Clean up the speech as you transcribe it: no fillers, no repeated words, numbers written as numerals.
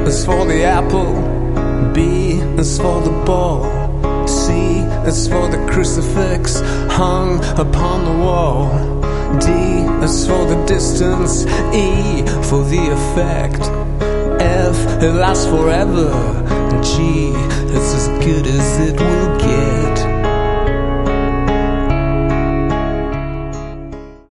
is for the apple, B is for the ball, C is for the crucifix hung upon the wall, D is for the distance, E for the effect, F, it lasts forever, G, it's as good as it will